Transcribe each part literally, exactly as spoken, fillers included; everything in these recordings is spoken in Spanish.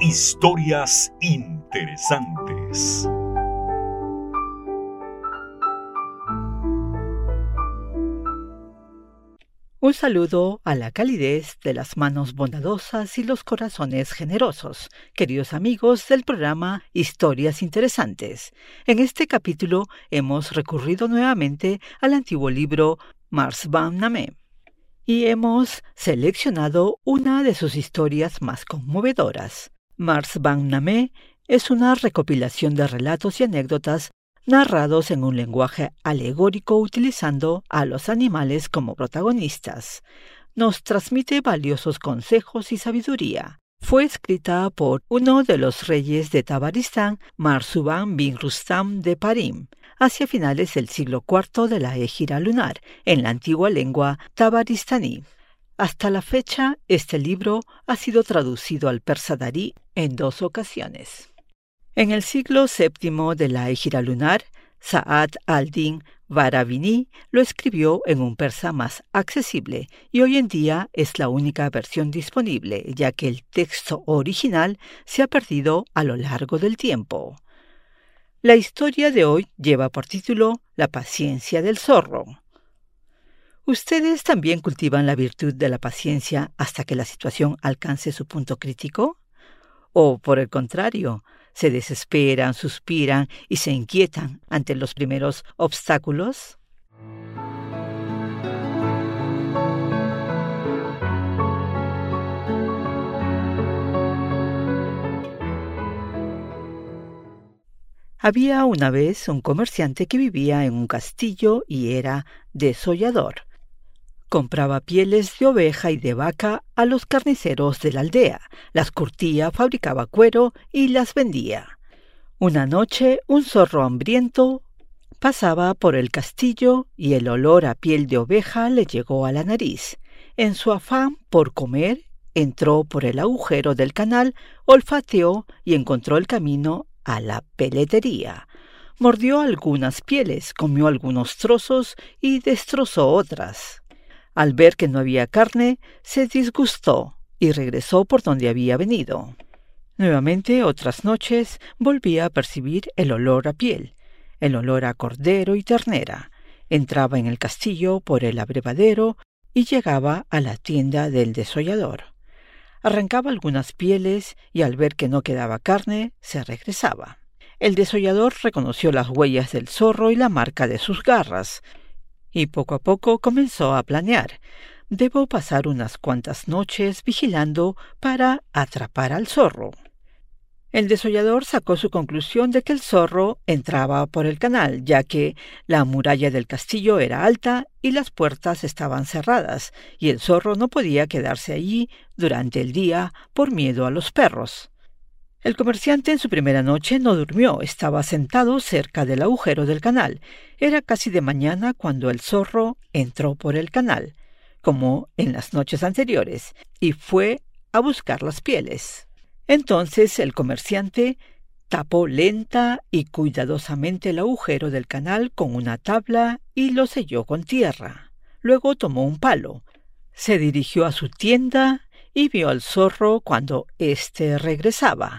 Historias interesantes. Un saludo a la calidez de las manos bondadosas y los corazones generosos, queridos amigos del programa Historias Interesantes. En este capítulo hemos recurrido nuevamente al antiguo libro Marsban-Nameh y hemos seleccionado una de sus historias más conmovedoras. Marsban-Nameh es una recopilación de relatos y anécdotas narrados en un lenguaje alegórico utilizando a los animales como protagonistas. Nos transmite valiosos consejos y sabiduría. Fue escrita por uno de los reyes de Tabaristán, Marzuban bin Rustam de Parim, hacia finales del siglo cuarto de la égira lunar, en la antigua lengua tabaristaní. Hasta la fecha, este libro ha sido traducido al persa darí en dos ocasiones. En el siglo séptimo de la égira lunar, Sa'ad al-Din Baravini lo escribió en un persa más accesible y hoy en día es la única versión disponible, ya que el texto original se ha perdido a lo largo del tiempo. La historia de hoy lleva por título La paciencia del zorro. ¿Ustedes también cultivan la virtud de la paciencia hasta que la situación alcance su punto crítico? ¿O, por el contrario, se desesperan, suspiran y se inquietan ante los primeros obstáculos? Había una vez un comerciante que vivía en un castillo y era desollador. Compraba pieles de oveja y de vaca a los carniceros de la aldea, las curtía, fabricaba cuero y las vendía. Una noche, un zorro hambriento pasaba por el castillo y el olor a piel de oveja le llegó a la nariz. En su afán por comer, entró por el agujero del canal, olfateó y encontró el camino a la peletería. Mordió algunas pieles, comió algunos trozos y destrozó otras. Al ver que no había carne, se disgustó y regresó por donde había venido. Nuevamente, otras noches, volvía a percibir el olor a piel, el olor a cordero y ternera. Entraba en el castillo por el abrevadero y llegaba a la tienda del desollador. Arrancaba algunas pieles y al ver que no quedaba carne, se regresaba. El desollador reconoció las huellas del zorro y la marca de sus garras, y poco a poco comenzó a planear. Debo pasar unas cuantas noches vigilando para atrapar al zorro. El desollador sacó su conclusión de que el zorro entraba por el canal, ya que la muralla del castillo era alta y las puertas estaban cerradas, y el zorro no podía quedarse allí durante el día por miedo a los perros. El comerciante en su primera noche no durmió, estaba sentado cerca del agujero del canal. Era casi de mañana cuando el zorro entró por el canal, como en las noches anteriores, y fue a buscar las pieles. Entonces el comerciante tapó lenta y cuidadosamente el agujero del canal con una tabla y lo selló con tierra. Luego tomó un palo, se dirigió a su tienda y vio al zorro cuando éste regresaba.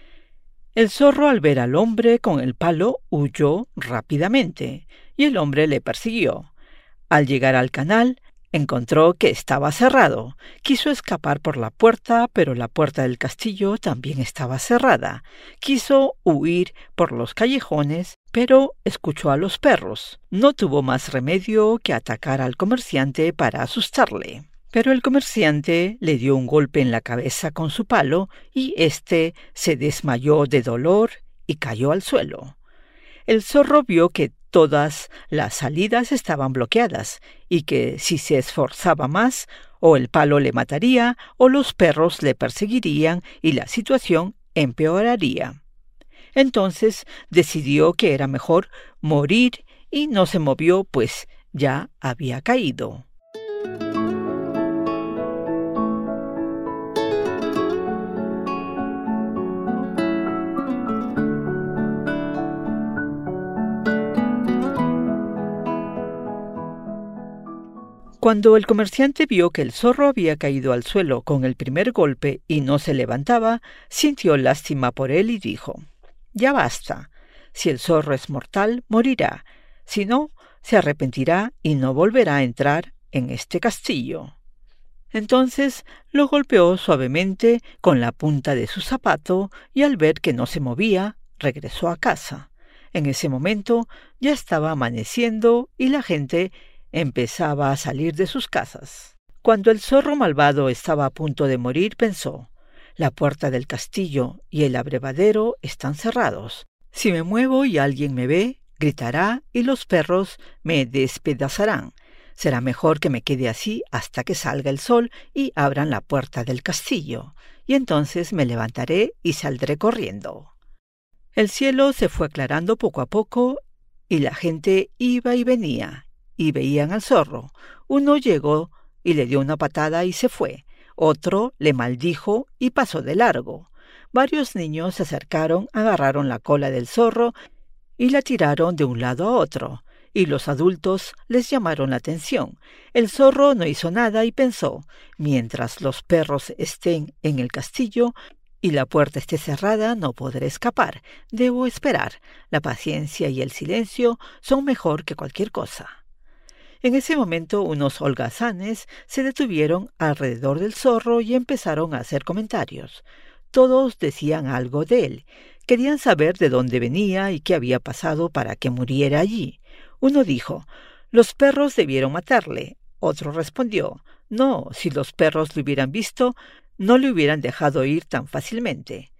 El zorro, al ver al hombre con el palo, huyó rápidamente, y el hombre le persiguió. Al llegar al canal, encontró que estaba cerrado. Quiso escapar por la puerta, pero la puerta del castillo también estaba cerrada. Quiso huir por los callejones, pero escuchó a los perros. No tuvo más remedio que atacar al comerciante para asustarle. Pero el comerciante le dio un golpe en la cabeza con su palo y éste se desmayó de dolor y cayó al suelo. El zorro vio que todas las salidas estaban bloqueadas y que si se esforzaba más, o el palo le mataría o los perros le perseguirían y la situación empeoraría. Entonces decidió que era mejor morir y no se movió, pues ya había caído. Cuando el comerciante vio que el zorro había caído al suelo con el primer golpe y no se levantaba, sintió lástima por él y dijo: «Ya basta. Si el zorro es mortal, morirá. Si no, se arrepentirá y no volverá a entrar en este castillo». Entonces lo golpeó suavemente con la punta de su zapato y al ver que no se movía, regresó a casa. En ese momento ya estaba amaneciendo y la gente empezaba a salir de sus casas. Cuando el zorro malvado estaba a punto de morir, pensó: «La puerta del castillo y el abrevadero están cerrados. Si me muevo y alguien me ve, gritará y los perros me despedazarán. Será mejor que me quede así hasta que salga el sol y abran la puerta del castillo, y entonces me levantaré y saldré corriendo». El cielo se fue aclarando poco a poco y la gente iba y venía, y veían al zorro. Uno llegó y le dio una patada y se fue. Otro le maldijo y pasó de largo. Varios niños se acercaron, agarraron la cola del zorro y la tiraron de un lado a otro, y los adultos les llamaron la atención. El zorro no hizo nada y pensó: «Mientras los perros estén en el castillo y la puerta esté cerrada, no podré escapar. Debo esperar. La paciencia y el silencio son mejor que cualquier cosa». En ese momento unos holgazanes se detuvieron alrededor del zorro y empezaron a hacer comentarios. Todos decían algo de él. Querían saber de dónde venía y qué había pasado para que muriera allí. Uno dijo: «Los perros debieron matarle». Otro respondió: «No, si los perros lo hubieran visto, no le hubieran dejado ir tan fácilmente».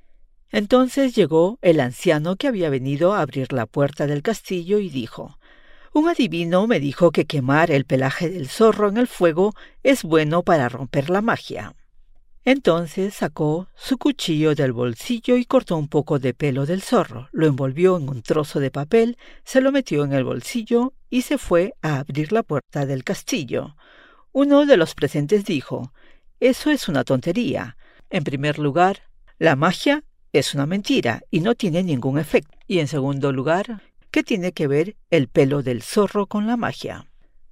Entonces llegó el anciano que había venido a abrir la puerta del castillo y dijo: «Un adivino me dijo que quemar el pelaje del zorro en el fuego es bueno para romper la magia». Entonces sacó su cuchillo del bolsillo y cortó un poco de pelo del zorro, lo envolvió en un trozo de papel, se lo metió en el bolsillo y se fue a abrir la puerta del castillo. Uno de los presentes dijo: «Eso es una tontería. En primer lugar, la magia es una mentira y no tiene ningún efecto. Y en segundo lugar, ¿qué tiene que ver el pelo del zorro con la magia?».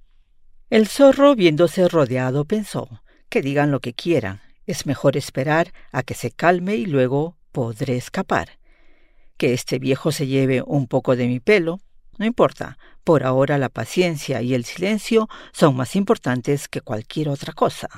El zorro, viéndose rodeado, pensó: «Que digan lo que quieran. Es mejor esperar a que se calme y luego podré escapar. Que este viejo se lleve un poco de mi pelo, no importa. Por ahora la paciencia y el silencio son más importantes que cualquier otra cosa».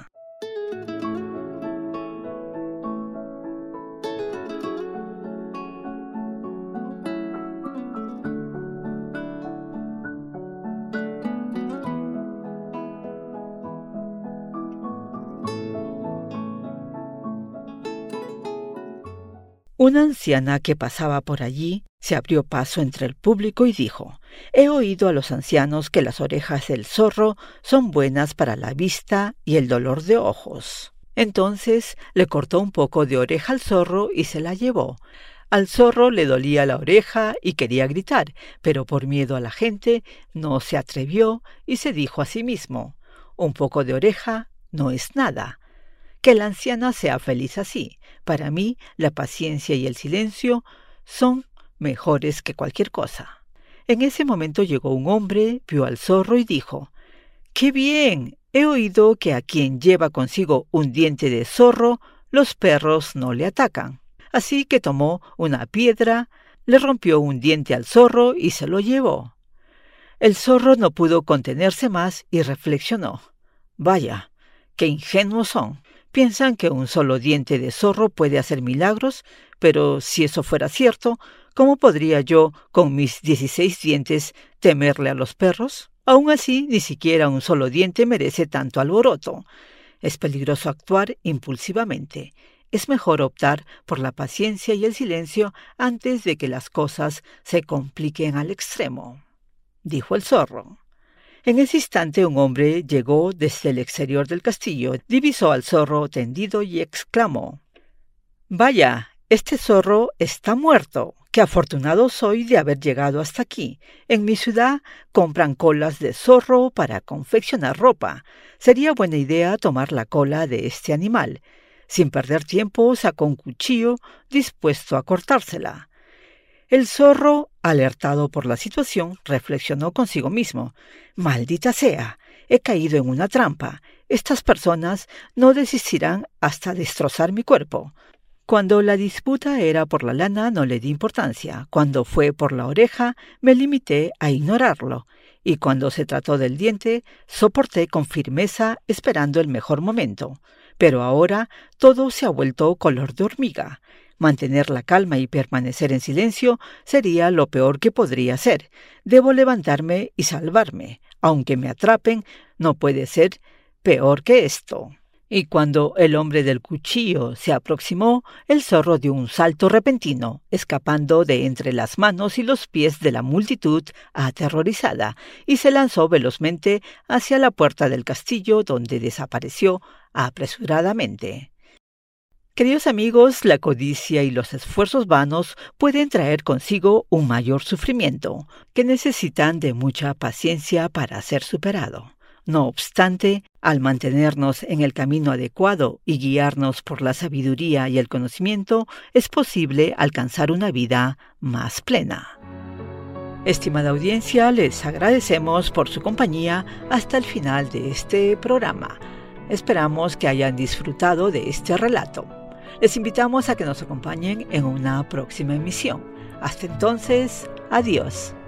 Una anciana que pasaba por allí se abrió paso entre el público y dijo: «He oído a los ancianos que las orejas del zorro son buenas para la vista y el dolor de ojos». Entonces le cortó un poco de oreja al zorro y se la llevó. Al zorro le dolía la oreja y quería gritar, pero por miedo a la gente no se atrevió y se dijo a sí mismo: «Un poco de oreja no es nada. Que la anciana sea feliz así. Para mí, la paciencia y el silencio son mejores que cualquier cosa». En ese momento llegó un hombre, vio al zorro y dijo: «¡Qué bien! He oído que a quien lleva consigo un diente de zorro, los perros no le atacan». Así que tomó una piedra, le rompió un diente al zorro y se lo llevó. El zorro no pudo contenerse más y reflexionó: «Vaya, qué ingenuos son. Piensan que un solo diente de zorro puede hacer milagros, pero si eso fuera cierto, ¿cómo podría yo, con mis dieciséis dientes, temerle a los perros? Aún así, ni siquiera un solo diente merece tanto alboroto. Es peligroso actuar impulsivamente. Es mejor optar por la paciencia y el silencio antes de que las cosas se compliquen al extremo», dijo el zorro. En ese instante un hombre llegó desde el exterior del castillo, divisó al zorro tendido y exclamó: «Vaya, este zorro está muerto. Qué afortunado soy de haber llegado hasta aquí. En mi ciudad compran colas de zorro para confeccionar ropa. Sería buena idea tomar la cola de este animal». Sin perder tiempo sacó un cuchillo dispuesto a cortársela. El zorro, alertado por la situación, reflexionó consigo mismo: «Maldita sea, he caído en una trampa. Estas personas no desistirán hasta destrozar mi cuerpo. Cuando la disputa era por la lana no le di importancia. Cuando fue por la oreja me limité a ignorarlo. Y cuando se trató del diente, soporté con firmeza esperando el mejor momento. Pero ahora todo se ha vuelto color de hormiga. Mantener la calma y permanecer en silencio sería lo peor que podría hacer. Debo levantarme y salvarme. Aunque me atrapen, no puede ser peor que esto. Y cuando el hombre del cuchillo se aproximó, el zorro dio un salto repentino, escapando de entre las manos y los pies de la multitud aterrorizada, y se lanzó velozmente hacia la puerta del castillo, donde desapareció apresuradamente. Queridos amigos, la codicia y los esfuerzos vanos pueden traer consigo un mayor sufrimiento, que necesitan de mucha paciencia para ser superado. No obstante, al mantenernos en el camino adecuado y guiarnos por la sabiduría y el conocimiento, es posible alcanzar una vida más plena. Estimada audiencia, les agradecemos por su compañía hasta el final de este programa. Esperamos que hayan disfrutado de este relato. Les invitamos a que nos acompañen en una próxima emisión. Hasta entonces, adiós.